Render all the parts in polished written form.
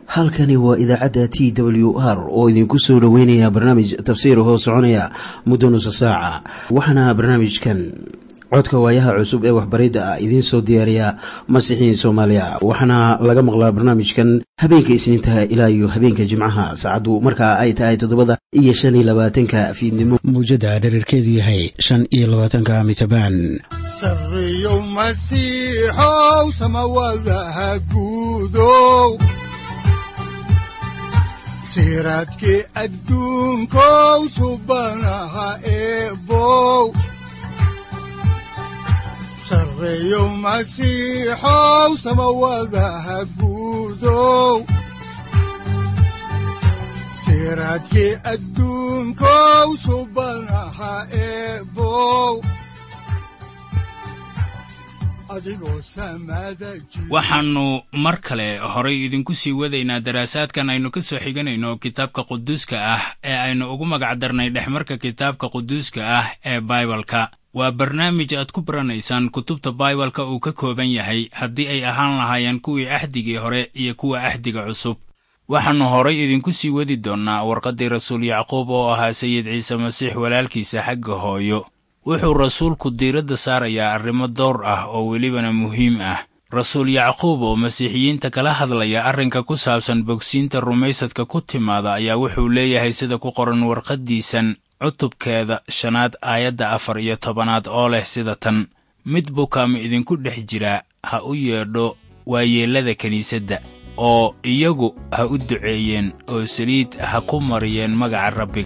halkani waa idaacadda TWR oo idinku soo dhaweynaya barnaamij tafsiir hoo soconaya muddo nusu saaca. Waxaana barnaamijkan codka waayaha cusub ee waxbaridda ah idiin soo diyaariya Masiixiin Soomaaliya. Waxaana laga maqlaa barnaamijkan habeenka Isniinta ilaa iyo habeenka Jimcaha saacadu markaa ay tahay 7:25 fiidnimo. Muujada dhererkeedu yahay 25 mitabaan. Sarriyo Masiixow samawadaha guudow. Siraadki adduunkow subanaha eebow. Sarriyo Masiixow samawadaha guudow. Siraadki adduunkow subanaha eebow. waxaannu mar kale horay idinku sii wadaynaa daraasaadkan aynu ka soo xiganayno kitaabka quduuska ah ee aynu ugu magac darnay dhexmarka kitaabka quduuska ah ee Baibalka. waa barnaamij aad ku baranaysaan kutubta Baibalka uu ka kooban yahay haddii ay ahaan lahaayeen kuwii ahdigii hore iyo kuwa ahdiga cusub. waxaannu horay idinku sii wadi doonnaa warqaddii rasuul Yacquub oo ahaa sayid ciise masiix walaalkiisa xagga hooyo. wuxuu rasuulku diiradda saarayaa arrimo dhowr ah oo welibana muhiim ah. rasuul Yacquub oo masiixiyiinta kala hadlaya arrinka ku saabsan bogsiinta rumaysadka ku timaada ayaa wuxuu leeyahay sida ku qoran warqaddiisan cutubkeeda 5 aayadda 14 oo leh sida tan: mid bukaama idinku dhex jira ha u yeedho waayeellada kiniisadda, oo iyagu ha u duceeyeen oo saliid ha ku mariyeen magaca Rabbiga.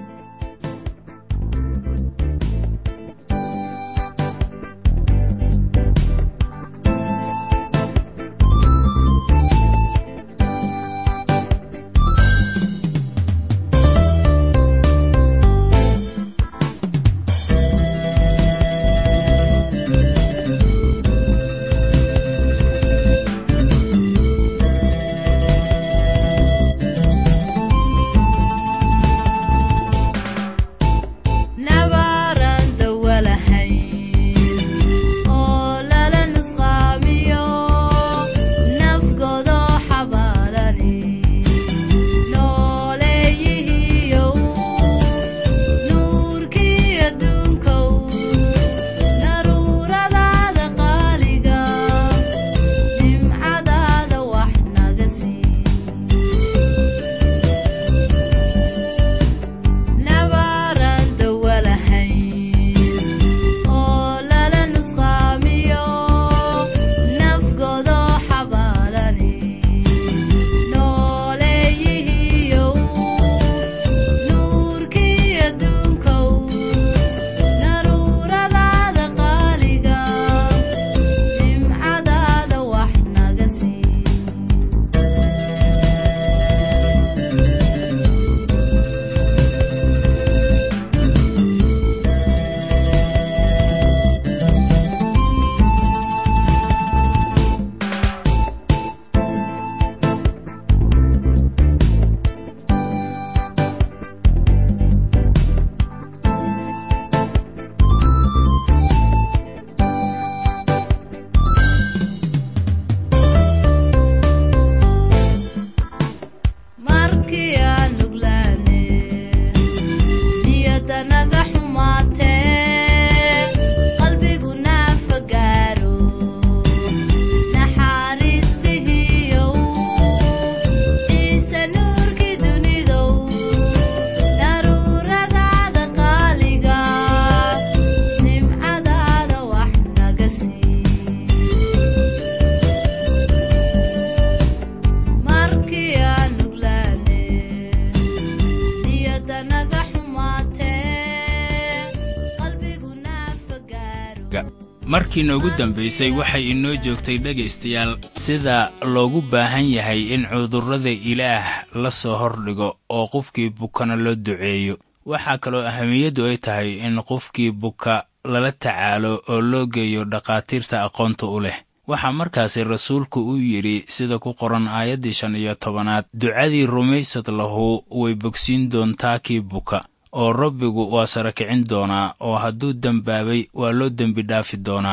markii noogu dambaysay waxay inoo joogtay dhagaystayaal sida loogu baahan yahay in cudurrada Ilaah la soo hordhigo oo qofkii bukana loo duceeyo. waxaa kaloo ahamiyadu ay tahay in qofkii buka lala tacaalo oo loo geeyo dhaqaatiirta aqoonta u leh. waxaa markaasi rasuulku uu yidhi sida ku qoran aayaddii 15 ducadii rumaysad lahu way bogsiin doontaa kii buka, oo Rabbigu waa sara kicin doonaa, oo hadduu dambaabay waa loo dembi dhaafi doonaa.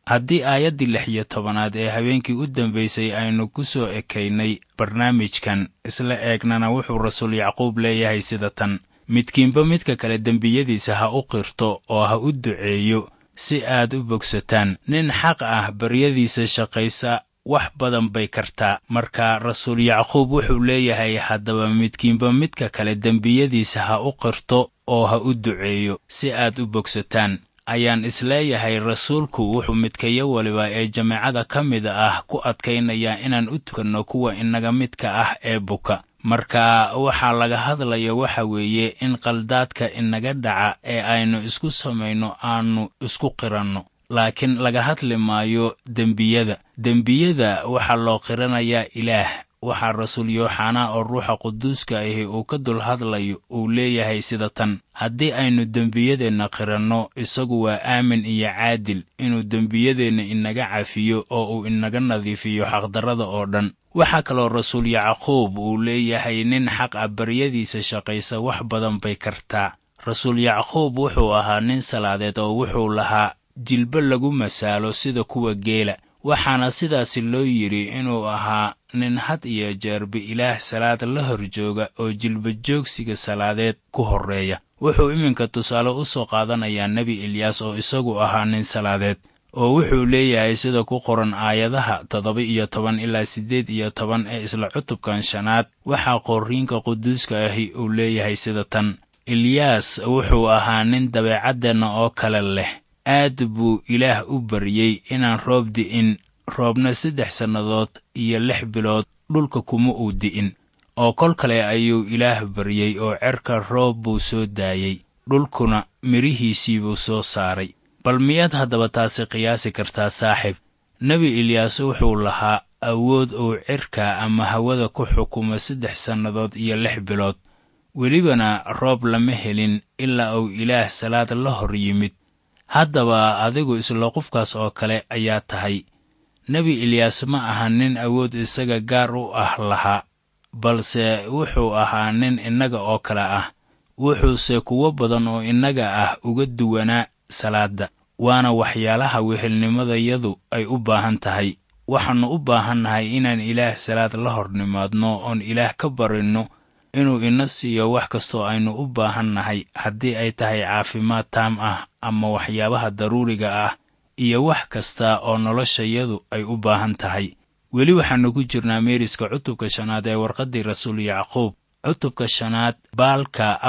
haddii aayaddii 16 ee habeenkii u dambaysay aynu ku soo ekaynay barnaamijkan isla eegnana wuxuu rasuul yacquub leeyahay sida tan: midkiinba midka kale dembiyadiisa ha u qirto oo ha u duceeyo si aad u bogsataan. nin xaq ah baryadiisa shaqaysa wax badan bay kartaa. marka rasuul yacquub wuxuu leeyahay haddaba midkiinba midka kale dembiyadiisa ha u qirto oo ha u duceeyo si aad u bogsataan. ayaan isleeyahay rasuulku wuxuu midkayo waliba ee jameecada ka mid ah ku adkaynayaa inaan u tukanno kuwa inaga midka ah ee buka. marka waxaa laga hadlayo waxa weeye in qaldaadka inaga dhaca ee aynu isku samayno aanu isku qiranno, laakiin laga hadli maayo dembiyada waxaa loo qiranayaa ilaah. waxaa rasuul yooxanaa oo ruuxa quduuska ahi uu ka dul hadlayo uu leeyahay sida tan: haddii aynu dembiyadeenna qiranno, isagu waa aamin iyo caadil inuu dembiyadeenna inaga cafiyo oo uu inaga nadiifiyo xaqdarrada oo dhan. waxaa kaloo rasuul yacquub uu leeyahay nin xaq ah baryadiisa shaqaysa wax badan bay kartaa. rasuul yacquub wuxuu ahaa nin salaadeed oo wuxuu lahaa jilbo lagu masaalo sida kuwa geela, waxaana sidaasi loo yidhi inuu ahaa nin had iyo jeerba ilaah salaad la hor jooga oo jilba joogsiga salaadeed ku horreeya. wuxuu iminka tusaale u soo qaadanayaa nebi elyaas oo isagu ahaa nin salaadeed, oo wuxuu leeyahay sida ku qoran aayadaha 17 ilaa 18 ee isla cutubkan 5. waxaa qorriinka quduuska ahi uu leeyahay sida tan: elyaas wuxuu ahaa nin dabeecaddeenna oo kale leh. aad buu ilaah u baryey inaan roob di'in. roobna 3 sannadood iyo 6 bilood dhulka kuma uu di'in. oo kol kale ayuu ilaah baryey oo cerka roob buu soo daayey, dhulkuna mirihiisii buu soo saaray. bal miyaad haddaba taasi qiyaasi kartaa saaxiib? nebi elyaas wuxuu lahaa awood uu cirka ama hawada ku xukumo 3 sannadood iyo 6 bilood. welibana roob lama helin ilaa uu ilaah salaad la hor yimid. haddaba adigu isla qofkaas oo kale ayaa tahay. nebi elyaas ma aha nin awood isaga gaar u ah lahaa, balse wuxuu ahaa nin innaga oo kale ah. wuxuuse kuwo badan oo innaga ah uga duwanaa salaadda. waana waxyaalaha wehelnimadayadu ay u baahan tahay. waxaannu u baahannahay inaan ilaah salaad la hor nimaadno oon ilaah ka barinno inuu ina siiyo wax kastoo aynu u baahannahay, haddii ay tahay caafimaad taam ah ama waxyaabaha daruuriga ah iyo wax kasta oo noloshayadu ay u baahan tahay. weli waxaannu ku jirnaa meeriska cutubka 5 ee warqaddii rasuul yacquub, cutubka 5 baalka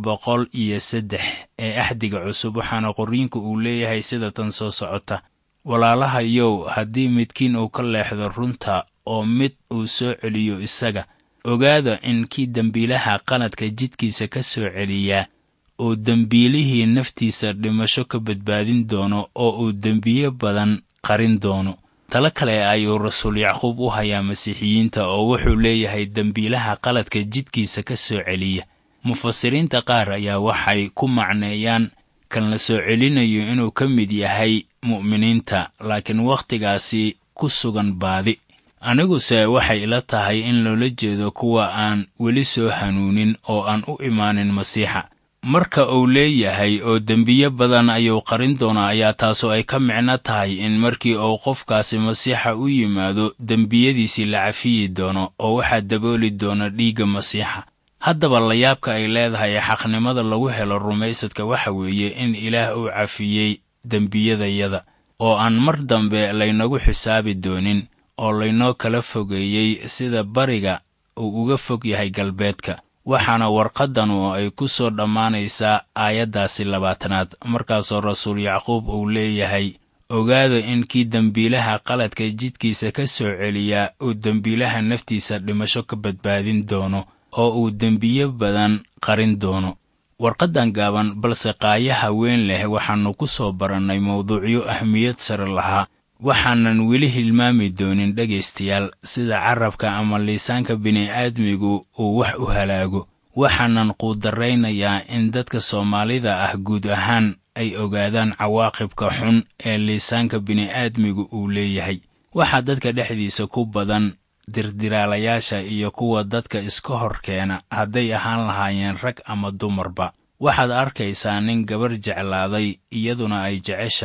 403 ee axdiga cusub. waxaana qorriinku uu leeyahay sida tan soo socota: walaalahayow, haddii midkiin uu ka leexdo runta oo mid uu soo celiyo isaga, ogaada in kii dembiilaha qaladka jidkiisa ka soo celiyaa oo dembiilihii naftiisa dhimasho ka badbaadin doono oo uu dembiye badan qarin doono. talo kale ayuu rasuul yacquub u hayaa masiixiyiinta oo wuxuu leeyahay dembiilaha qaladka jidkiisa ka soo celiya. mufasiriinta qaar ayaa waxay ku macneeyaan kan la soo celinayo inuu ka mid yahay mu'miniinta, laakiin wakhtigaasi ku sugan baadi. aniguse waxay ila tahay in loola jeedo kuwa aan weli soo hanuunin oo aan u imaanin masiixa. marka uu leeyahay oo dembiye badan ayuu qarin doonaa, ayaa taasoo ay ka micno tahay in markii uu qofkaasi masiixa u yimaado dembiyadiisii la cafiyi doono oo waxaa dabooli doona dhiigga masiixa. haddaba layaabka ay leedahay xaqnimada lagu helo rumaysadka waxa weeye in ilaah uu cafiyey dembiyadayada oo aan mar dambe laynagu xisaabi doonin, oo laynoo kala fogeeyey sida bariga uu uga fog yahay galbeedka. waxaana warqaddanu ay ku soo dhammaanaysaa aayaddaasi 20. markaasoo rasuul yacquub uu leeyahay: ogaada in kii dembiilaha qaladka jidkiisa ka soo celiyaa uu dembiilaha naftiisa dhimasho ka badbaadin doono oo uu dembiye badan qarin doono. warqaddan gaaban balse qaayaha weyn leh waxaannu ku soo barannay mawduucyo ahmiyad sare lahaa. waxaanan weli hilmaami doonin dhegaystayaal sida carrabka ama liisaanka bini'aadmigu uu wax u halaago. waxaanan quudarraynayaa in dadka Soomaalida ah guud ahaan ay ogaadaan cawaaqibka xun ee liisaanka bini'aadmigu uu leeyahay. waxaa dadka dhexdiisa ku badan dirdiraalayaasha iyo kuwa dadka iska hor keena, hadday ahaan lahaayeen rag ama dumarba. waxaad arkaysaa nin gabar jeclaaday iyaduna ay jeceshahay,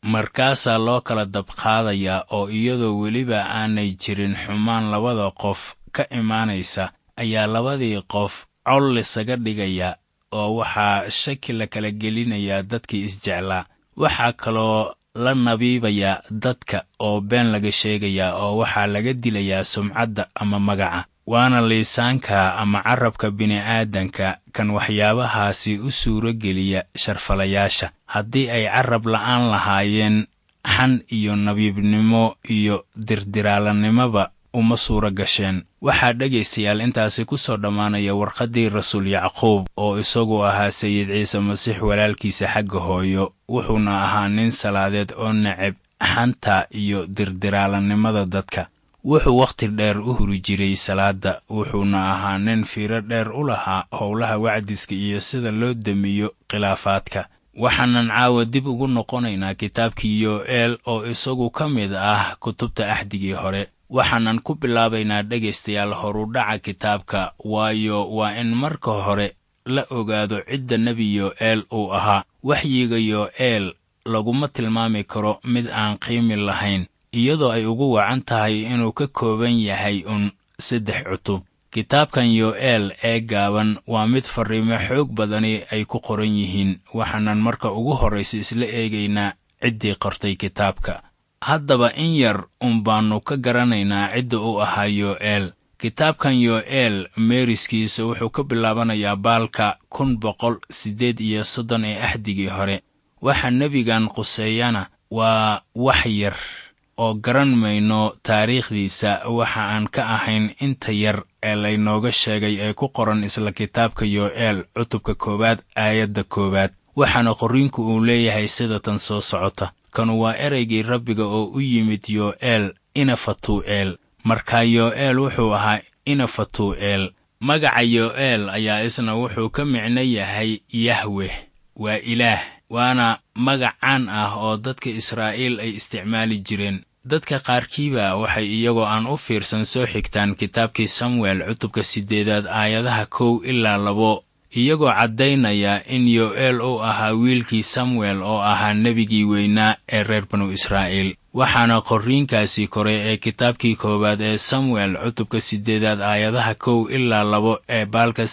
markaasaa loo kala dabqaadayaa oo iyadoo weliba aanay jirin xumaan labada qof ka imaanaysa ayaa labadii qof col lisaga dhigaya oo waxaa shaki la kala gelinayaa dadkii isjeclaa. waxaa kaloo la nabiibayaa dadka oo been laga sheegayaa oo waxaa laga dilayaa sumcadda ama magaca. waana liisaanka ama carabka bini'aadanka kan waxyaabahaasi u suuro geliya sharfalayaasha. haddii ay carab la'aan lahaayeen, xan iyo nabiibnimo iyo dirdiraalanimoba uma suuro gasheen. waxaa dhegaystayaal intaasi ku soo dhammaanaya warqaddii rasuul yacquub oo isagu ahaa sayid ciise masiix walaalkiisa xagga hooyo, wuxuuna ahaa nin salaadeed oo neceb xanta iyo dirdiraalanimada dadka. wuxuu wakhti dheer u huri jiray salaadda, wuxuuna ahaa nin fiiro dheer u lahaa howlaha wacdiska iyo sida loo damiyo khilaafaadka. waxaanan caawa dib ugu noqonaynaa kitaabkii yo'eel oo isagu ka mid ah kutubta axdigii hore. waxaanan ku bilaabaynaa dhegaystayaal horudhaca kitaabka, waayo waa in marka hore la ogaado cidda nebi yo'eel uu ahaa. waxyiga yo'eel laguma tilmaami karo mid aan qiimi lahayn, iyadoo ay ugu wacan tahay inuu ka kooban yahay 3 cutub. kitaabkan yo'eel ee gaaban waa mid farriimo xoog badani ay ku qoran yihiin. waxaanan marka ugu horraysa isla eegaynaa ciddii qortay kitaabka. haddaba in yar baannu ka garanaynaa cidda uu ahaa yo'eel. kitaabkan yo'eel meeriskiisa wuxuu ka bilaabanayaa baalka 1130 ee axdigii hore. waxa nebigan quseeyana waa wax yar oo garan mayno taariikhdiisa waxa aan ka ahayn inta yar ee laynooga sheegay ee ku qoran isla kitaabka yo'eel cutubka 1 aayadda 1. waxaana qorriinku uu leeyahay sida tan soo socota: kanu waa ereygii Rabbiga oo u yimid yo'eel ina fatuu'eel. markaa yo'eel wuxuu ahaa ina fatuu'eel. magaca yo'eel ayaa isna wuxuu ka micno yahay yahweh, waa ilaah. waana magac caan ah oo dadka Israa'iil ay isticmaali jireen. dadka qaarkiiba waxay iyagoo aan u fiirsan soo xigtaan kitaabkii Samuel cutubka 8 aayadaha 1 ilaa 2, iyagoo caddaynaya in yo'eel uu ahaa wiilkii Samuel oo ahaa nebigii weynaa ee reer banu Israa'iil. waxaana qorriinkaasi kore ee kitaabkii 1 ee Samuel cutubka 8 aayadaha 1 ilaa 2 ee baalka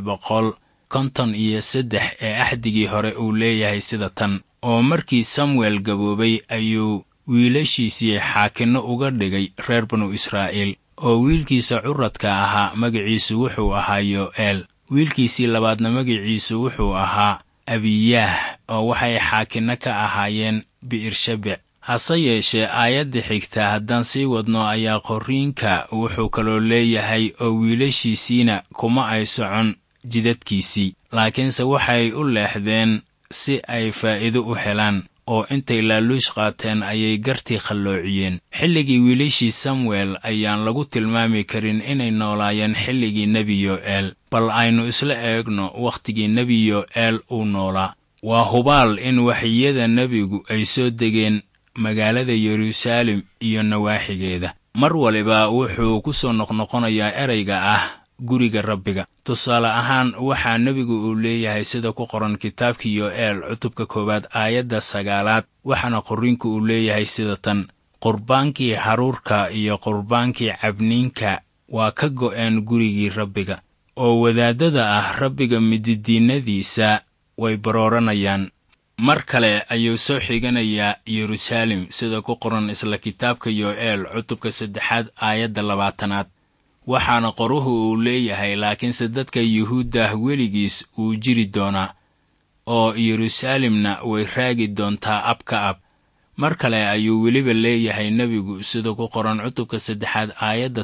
353 ee axdigii hore uu leeyahay sida tan: oo markii Samuel gaboobay ayuu wiilashiisii xaakinno uga dhigay reer banu Israa'iil. oo wiilkiisa curadka ahaa magaciisu wuxuu ahaa yo'eel. wiilkiisii labaadna magaciisu wuxuu ahaa abiyaah, oo waxay xaakinno ka ahaayeen bi'ershabec. hase yeeshee aayadda xigta haddaan sii wadno ayaa qorriinka wuxuu kaloo leeyahay oo wiilashiisiina kuma ay socon jidadkiisii, laakiinse waxay u leexdeen si ay faa'iido u helaan, oo intay laaluush qaateen ayay gartii qalloociyeen. xilligii wiilashii Samuel ayaan lagu tilmaami karin inay noolaayeen xilligii nebi yo'eel, bal aynu isla eegno wakhtigii nebi yo'eel uu noolaa. waa hubaal in waxyiyada nebigu ay soo degeen magaalada Yeruusaalem iyo nawaaxigeeda. mar waliba wuxuu ku soo noqnoqonayaa ereyga ah guriga Rabbiga. tusaale ahaan waxaa nebigu uu leeyahay sida ku qoran kitaabkii yo'eel cutubka 1 aayadda 9, waxaana qorriinku uu leeyahay sida tan: qurbaankii haruurka iyo qurbaankii cabniinka waa ka go'een gurigii Rabbiga, oo wadaadada ah Rabbiga mididiinadiisa way barooranayaan. mar kale ayuu soo xiganayaa Yeruusaalem sida ku qoran isla kitaabka yo'eel cutubka 3 aayadda 20. waxaana qoruhu uu leeyahay laakiinse dadka yuhuudda weligiis uu jiri doonaa, oo Yeruusaalemna way raagi doontaa ab ka ab. mar kale ayuu weliba leeyahay nebigu sida ku qoran cutubka 3 aayadda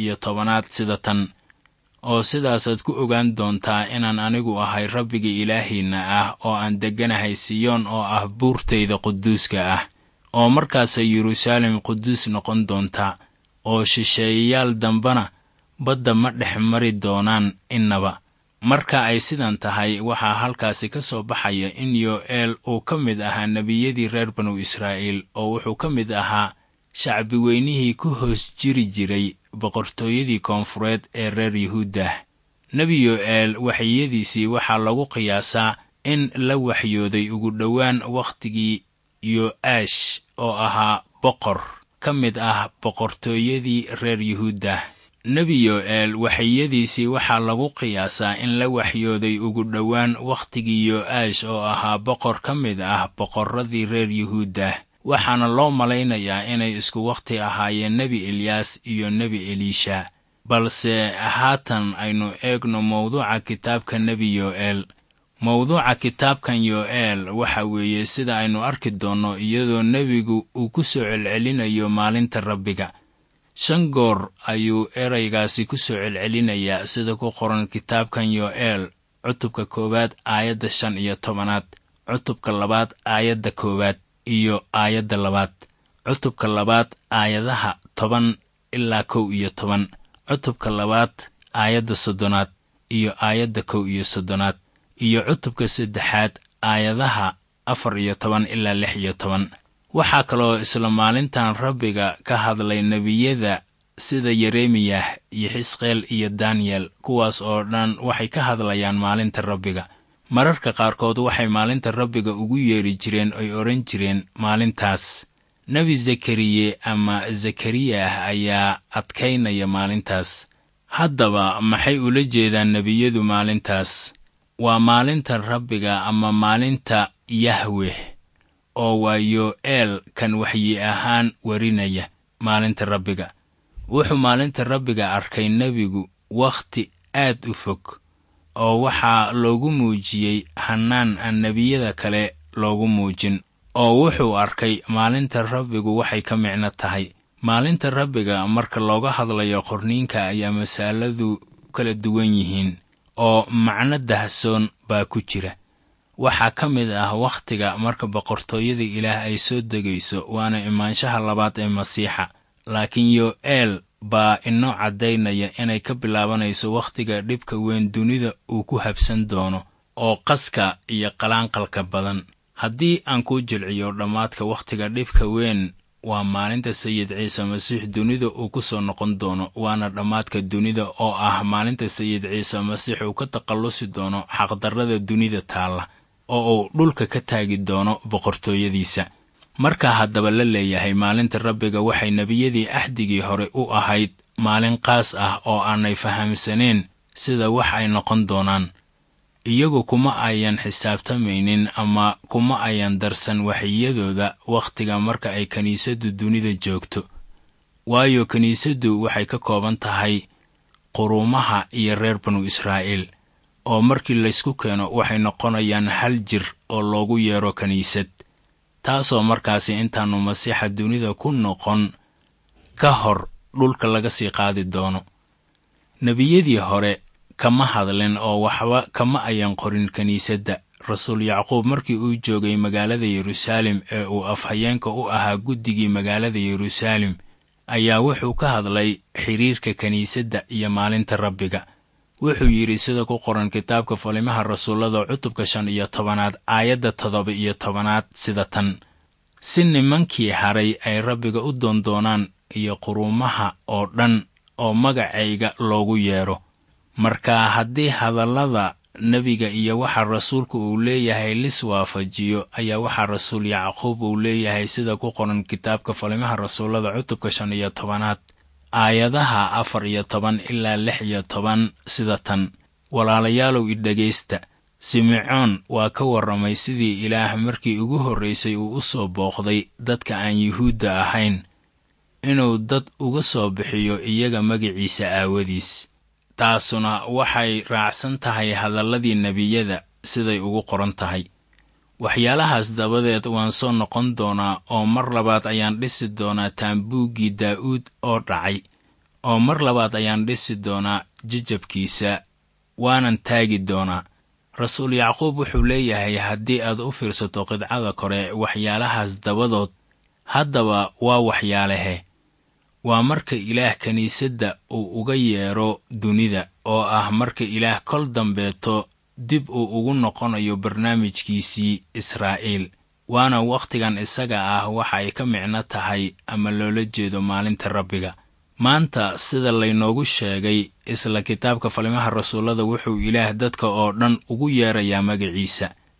17 sida tan: oo sidaasaad ku ogaan doontaa inaan anigu ahay Rabbiga ilaahiinna ah, oo aan degganahay Siyoon oo ah buurtayda quduuska ah. oo markaasay Yeruusaalem quduus noqon doontaa, oo shisheeyayaal dambana badda ma dhex mari doonaan innaba. marka ay sidan tahay, waxaa halkaasi ka soo baxaya in yo'eel uu ka mid ahaa nebiyadii reer banu Israa'iil, oo wuxuu ka mid ahaa shacbi weynihii ku hoos jiri jiray boqortooyadii koonfureed ee reer Yuhuudda. nebi yo'eel waxyiyadiisii waxaa lagu qiyaasaa in la waxyooday ugu dhowaan wakhtigii yo'aash oo ahaa boqor ka mid ah boqortooyadii reer yuhuudda. nebi yo'eel waxyadiisii waxaa lagu qiyaasaa in la waxyooday ugu dhowaan wakhtigii yo'aash oo ahaa boqor ka mid ah boqorradii reer yuhuudda, waxaana loo malaynayaa inay isku wakhti ahaayeen nebi eliyaas iyo nebi eliisha. balse haatan aynu eegno mawduuca kitaabka nebi yo'eel. mawduuca kitaabkan yo'eel waxa weeye sida aynu arki doonno iyadoo nebigu uu ku soo celcelinayo maalinta Rabbiga. 5 goor ayuu eraygaasi ku soo celcelinayaa sida ku qoran kitaabkan yo'eel cutubka 1 aayadda 15, cutubka 2 aayadda 1 iyo aayadda 2, cutubka 2 aayadaha 10 ilaa 11, cutubka 2 aayadda 30 iyo aayadda 31, iyo cutubka 3 aayadaha 14 ilaa 16. waxaa kaloo isla maalintan Rabbiga ka hadlay nebiyada sida Yeremiyah iyo Xisqeel iyo Daniel, kuwaas oo dhan waxay ka hadlayaan maalinta Rabbiga. mararka qaarkood waxay maalinta Rabbiga ugu yeeri jireen oy oran jireen maalintaas. nebi Zakariye ama Zakariya ayaa adkaynaya maalintaas. haddaba maxay ula jeedaan nebiyadu maalintaas? waa maalinta Rabbiga ama maalinta Yahweh, oo waa yo'eel kan waxyi ahaan warinaya maalinta Rabbiga. wuxuu maalinta Rabbiga arkay nebigu wakhti aad u fog, oo waxaa loogu muujiyey hannaan aan nebiyada kale loogu muujin, oo wuxuu arkay maalinta Rabbigu waxay ka micno tahay. maalinta Rabbiga marka looga hadlayo qorniinka ayaa masaaladu kala duwan yihiin, oo macno dahsoon baa ku jira. waxaa ka mid ah wakhtiga marka boqortooyada Ilaah ay soo degayso, waana imaanshaha labaad ee Masiixa. laakiin yo'eel baa inoo caddaynaya inay ka bilaabanayso wakhtiga dhibka weyn dunida uu ku habsan doono, oo qaska iyo qalaanqalka badan. haddii aan ku jilciyo dhammaadka wakhtiga dhibka weyn, waa maalinta Sayid Ciise Masiix dunida uu ku soo noqon doono, waana dhammaadka dunida oo ah maalinta Sayid Ciise Masiix uu ka takhallusi doono xaqdarrada dunida taalla, oo uu dhulka ka taagi doono boqortooyadiisa. marka haddaba la leeyahay maalinta Rabbiga, waxay nebiyadii ahdigii hore u ahayd maalin qaas ah oo aanay fahamsaneen sida wax ay noqon doonaan. iyagu kuma ayan xisaabtamaynin ama kuma ayan darsan waxyadooda wakhtiga marka ay kiniisaddu dunida joogto, waayo kiniisaddu waxay ka kooban tahay quruumaha iyo reer banu Israa'iil, oo markii laysku keeno waxay noqonayaan hal jir oo loogu yeero kiniisad, taasoo markaasi intaanu Masiixa dunida ku noqon ka hor dhulka laga sii qaadi doono. nebiyadii hore kama hadlin oo waxba kama ayan qorin kiniisadda. rasuul Yacquub markii uu joogay magaalada Yeruusaalem ee uu afhayeenka u ahaa guddigii magaalada Yeruusaalem, ayaa wuxuu ka hadlay xiriirka kiniisadda iyo maalinta Rabbiga. wuxuu yidhi sida ku qoran kitaabka Falimaha Rasuullada cutubka 15 aayadda 17 sida tan: si nimankii haray ay Rabbiga u doondoonaan iyo quruumaha oo dhan oo magacayga loogu yeero. marka haddii hadallada nebiga iyo waxa rasuulku uu leeyahay lis waafajiyo, ayaa waxa rasuul Yacquub uu leeyahay sida ku qoran kitaabka Falimaha Rasuullada cutubka 15 aayadaha 14 ilaa 16 sida tan: walaalayaalow idhegaysta. Simecoon waa ka warramay sidii Ilaah markii ugu horraysay uu u soo booqday dadka aan Yuhuudda ahayn, inuu dad uga soo bixiyo iyaga magaciisa aawadiis. taasuna waxay raacsan tahay hadalladii nebiyada siday ugu qoran tahay. waxyaalahaas dabadeed waan soo noqon doonaa, oo mar labaad ayaan dhisi doonaa taambuuggii Daa'uud oo dhacay, oo mar labaad ayaan dhisi doonaa jajabkiisa, waanan taagi doonaa. rasuul Yacquub wuxuu leeyahay haddii aad u fiirsato qidcada kore waxyaalahaas dabadood, haddaba waa waxyaalahe. waa marka Ilaah kiniisadda uu uga yeero dunida, oo ah marka Ilaah kol dambeeto dib uu ugu noqonayo barnaamijkiisii Israa'iil. waana wakhtigan isaga ah waxa ay ka micno tahay ama loola jeedo maalinta Rabbiga. maanta sida laynoogu sheegay isla kitaabka Falimaha Rasuullada, wuxuu Ilaah dadka oo dhan ugu yeerayaa magaciisa.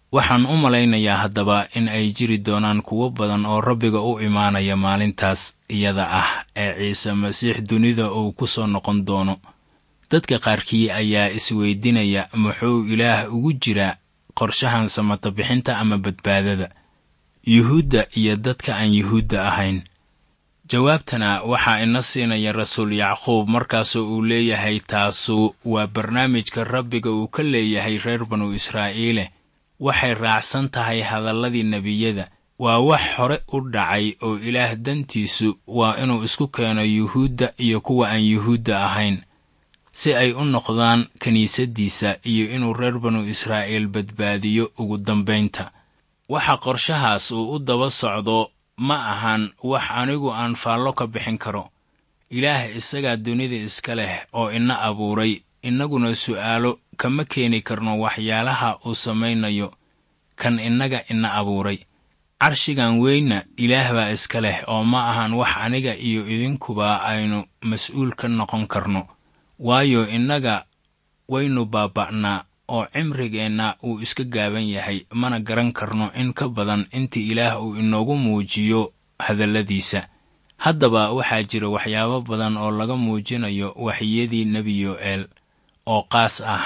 waxaan u malaynayaa haddaba in ay jiri doonaan kuwo badan oo rabbiga u imaanaya maalintaas iyada ah ee ciise masiix dunida uu ku soo noqon doono. dadka qaarkii ayaa isweydinaya muxuu ilaah ugu jiraa qorshahan samata bixinta ama badbaadada yuhuudda iyo dadka aan yuhuudda ahayn. jawaabtana waxaa ina siinaya rasuul yacquub markaasoo uu leeyahay taasu waa barnaamijka rabbiga uu ka leeyahay reer banu israa'iile. waxay raacsan tahay hadalladii nebiyada. waa wax hore u dhacay oo ilaah dantiisu waa inuu isku keeno yuhuudda iyo kuwa aan yuhuudda ahayn si ay u noqdaan kiniisaddiisa iyo inuu reer banu israa'iil badbaadiyo ugu dambaynta. waxa qorshahaas uu u daba socdo ma ahan wax anigu aan faallo ka bixin karo. ilaah isagaa dunida iska leh oo ina abuuray, innaguna su'aalo kama keeni karno waxyaalaha uu samaynayo kan innaga ina abuuray. carshigan weynna ilaah baa iska leh oo ma ahan wax aniga iyo idinkuba aynu mas'uul ka noqon karno, waayo innaga waynu baaba'naa oo cimrigeenna uu iska gaaban yahay, mana garan karno in ka badan intii ilaah uu inoogu muujiyo hadalladiisa. haddaba waxaa jira waxyaabo badan oo laga muujinayo waxyadii nebi yo'eel oo qaas ah,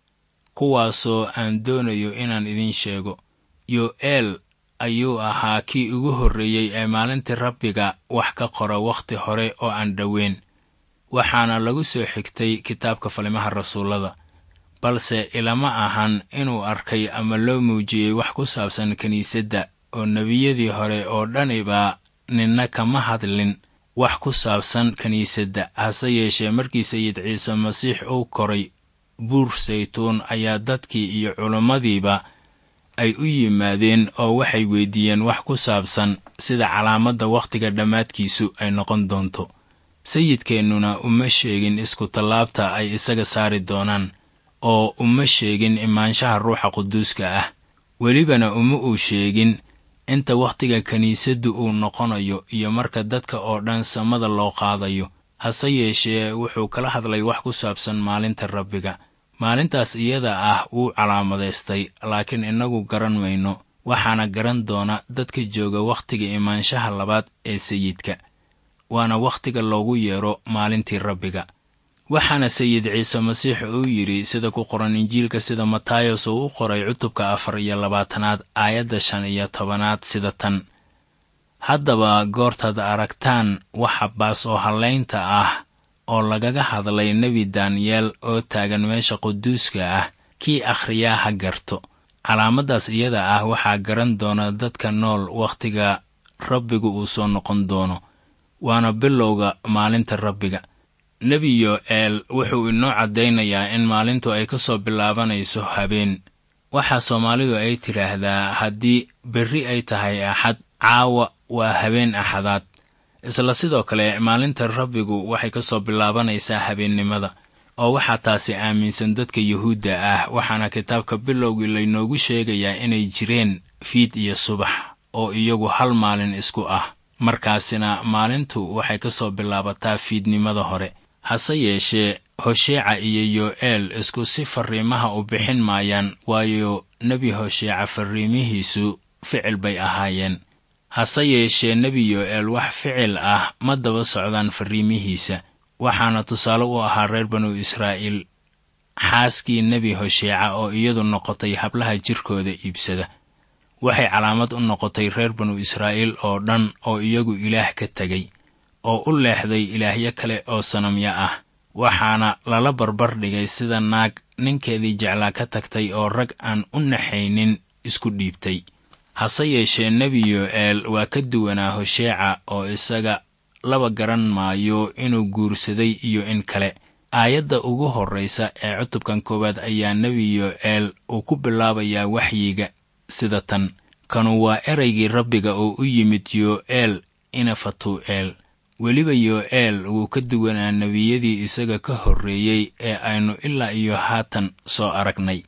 kuwaasoo aan doonayo inaan idin sheego. yo'eel ayuu ahaa kii ugu horreeyey ee maalintii rabbiga wax ka qora wakhti hore oo aan dhoweyn, waxaana lagu soo xigtay kitaabka falimaha rasuullada. balse ilama ahan inuu arkay ama loo muujiyey wax ku saabsan kiniisadda, oo nebiyadii hore oo dhaniba ninna kama hadlin wax ku saabsan kiniisadda. hase yeeshee markii sayid ciise masiix uu koray buur saytuun ayaa dadkii iyo culummadiiba ay u yimaadeen oo waxay weydiiyeen wax ku saabsan sida calaamadda wakhtiga dhammaadkiisu ay noqon doonto. sayidkeennuna uma sheegin isku tallaabta ay isaga saari doonaan, oo uma sheegin imaanshaha ruuxa quduuska ah. welibana uma uu sheegin inta wakhtiga kiniisaddu uu noqonayo iyo marka dadka oo dhan samada loo qaadayo. hase yeeshee wuxuu kala hadlay wax ku saabsan maalinta rabbiga. maalintaas iyada ah wuu calaamadaystay, laakiin innagu garan mayno. waxaana garan doona dadka jooga wakhtiga imaanshaha labaad ee sayidka, waana wakhtiga loogu yeero maalintii rabbiga. waxaana sayid ciise masiix uu yidhi sida ku qoran injiilka sida matayos uu u qoray cutubka 24 aayadda 15 sida tan: haddaba goortaad aragtaan waxa baas oo hallaynta ah oo lagaga hadlay nebi daniyeel oo taagan meesha quduuska ah, kii akhriyaa ha garto. calaamaddaas iyada ah waxaa garan doona dadka nool wakhtiga rabbigu uu soo noqon doono, waana bilowga maalinta rabbiga. nebi yo'eel wuxuu inoo caddaynayaa in maalintu ay ka soo bilaabanayso habeen. waxaa soomaalidu ay tidhaahdaa haddii berri ay tahay axad, caawa waa habeen axadaad. isla sidoo kale maalinta rabbigu waxay ka soo bilaabanaysaa habeennimada, oo waxaa taasi aaminsan dadka yuhuudda ah. waxaana kitaabka bilowgii laynoogu sheegayaa inay jireen fiid iyo subax oo iyagu hal maalin isku ah, markaasina maalintu waxay ka soo bilaabataa fiidnimada hore. hase yeeshee hosheeca iyo yo'eel isku si farriimaha u bixin maayaan, waayo nebi hosheeca farriimihiisu ficil bay ahaayeen. hase yeeshee nebi yo'eel wax ficil ah ma daba socdaan farriimihiisa. waxaana tusaale u ahaa reer banu israa'iil xaaskii nebi hosheeca oo iyadu noqotay hablaha jirkooda iibsada. waxay calaamad u noqotay reer banu israa'iil oo dhan oo iyagu ilaah ka tegay oo u leexday ilaahyo kale oo sanamyo ah. waxaana lala barbar dhigay sida naag ninkeedii jeclaa ka tagtay oo rag aan u naxaynin isku dhiibtay. hase yeeshee nebi yo'eel waa ka duwanaa hosheeca oo isaga laba garan maayo inuu guursaday iyo in kale. aayadda ugu horraysa ee cutubkan 1 ayaa nebi yo'eel uu ku bilaabayaa waxyiga sida tan: kanu waa eraygii rabbiga oo u yimid yo'eel ina fatuu'eel. weliba yo'eel wuu ka duwanaa nebiyadii isaga ka horreeyey ee aynu ilaa iyo haatan soo aragnay.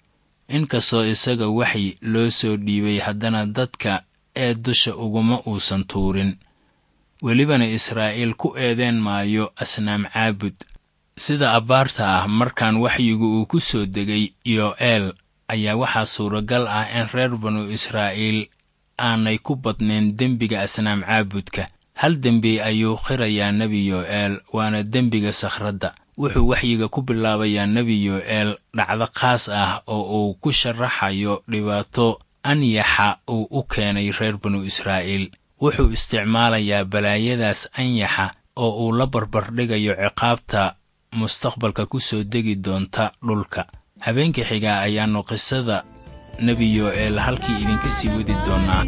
inkastoo isaga waxyi loo soo dhiibay, haddana dadka ee dusha uguma uusan tuurin. welibana israa'iil ku eedeen maayo asnaam caabud. sida abbaarta ah markaan waxyigu uu ku soo degay yo'eel ayaa waxaa suuragal ah in reer banu israa'iil aanay ku badnayn dembiga asnaam caabudka. hal dembi ayuu khirayaa nebi yo'eel, waana dembiga sakhradda. wuxuu waxyiga ku bilaabayaa nebi yo'eel dhacdo khaas ah oo uu ku sharaxayo dhibaato anyaxa uu u keenay reer banu israa'iil. wuxuu isticmaalayaa balaayadaas anyaxa oo uu la barbardhigayo ciqaabta mustaqbalka ku soo degi doonta dhulka. habeenkii xiga ayaannu qisada nebi yo'eel halkii idinka sii wadi doonnaa.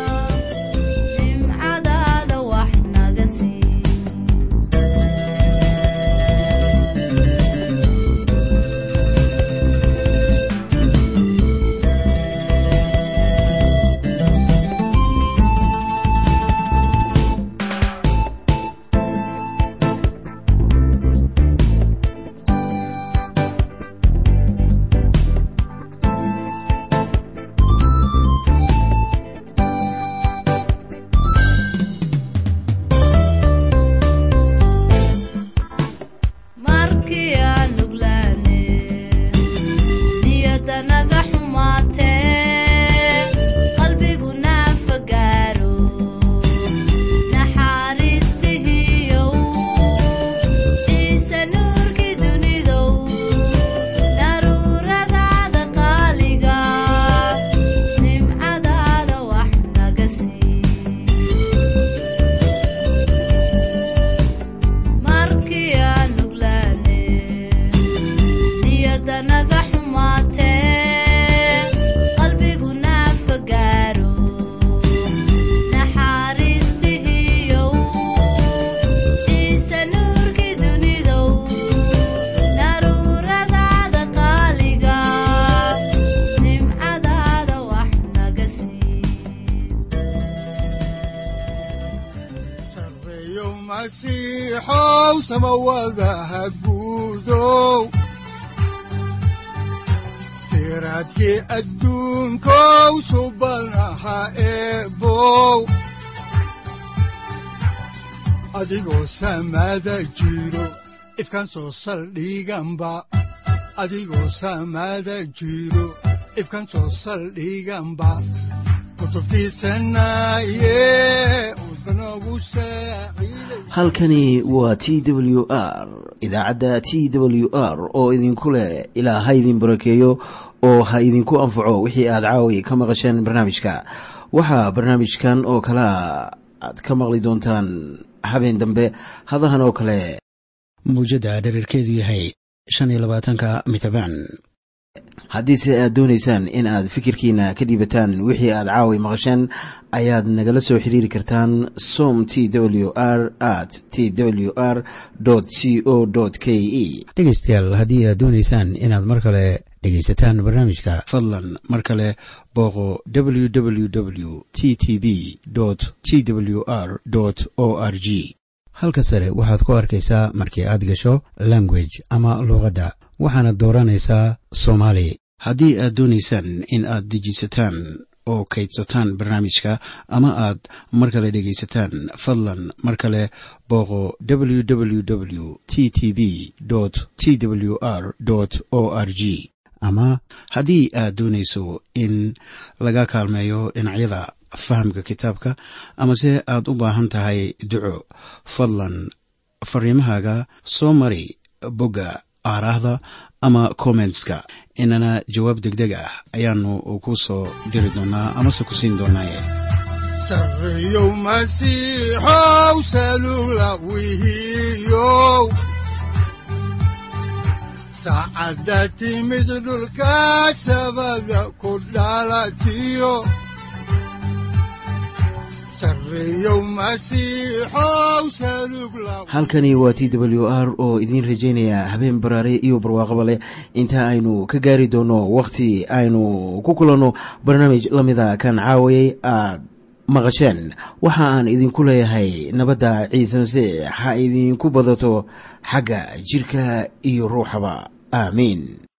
masiixow samawadaha guudow siraadkii adduunkow subanaha eebow adigoo samada jiro ifkaan soo saldhiganba adigoo samada jiro ifkaan soo saldhiganba halkani waa TWR idaacadda TWR oo idinku leh ilaa ha idin barakeeyo oo ha idinku anfaco wixii aad caawi ka maqasheen barnaamijka. waxaa barnaamijkan oo kala aad ka maqli doontaan habeen dambe hadahan oo kale muujada dhererkeedu yahay 25 mitabaan. haddiise aad doonaysaan in aad fikirkiina ka dhiibataan wixii aad caawi maqasheen ayaad nagala soo xiriiri kartaan somtwr@twr.co.ke. dhegaystayaal haddii aad doonaysaan inaad mar kale dhegaysataan barnaamijka, fadlan mar kale booqo www.ttb.twr.org. halka sare waxaad ku arkaysaa markii aad gasho language ama luuqadda, waxaana dooranaysaa Soomaali. haddii aad doonaysaan in aad dejisataan oo kaydsataan barnaamijka ama aad mar kale dhegaysataan, fadlan mar kale booqo www.ttb.twr.org. ama haddii aad doonayso in laga kaalmeeyo dhinacyada fahamka kitaabka amase aad u baahan tahay duco, fadlan fariimahaaga soo mari bogga aaraahda ama commentska, inana jawaab degdeg ah ayaanu ku soo diri doonaa amase ku siin doonaaye. sareeyow masiixow salula wihiyow saacadda timid dhulka sabada ku dhalatiyo halkani waa TWR oo idiin rajaynaya habeen baraare iyo barwaaqaba leh inta aynu ka gaari doono wakhti aynu ku kulanno barnaamij la mida kan caawayay aad maqasheen. waxa aan idinku leeyahay nabadda ciise masiix ha idinku badato xagga jirka iyo ruuxaba. aamiin.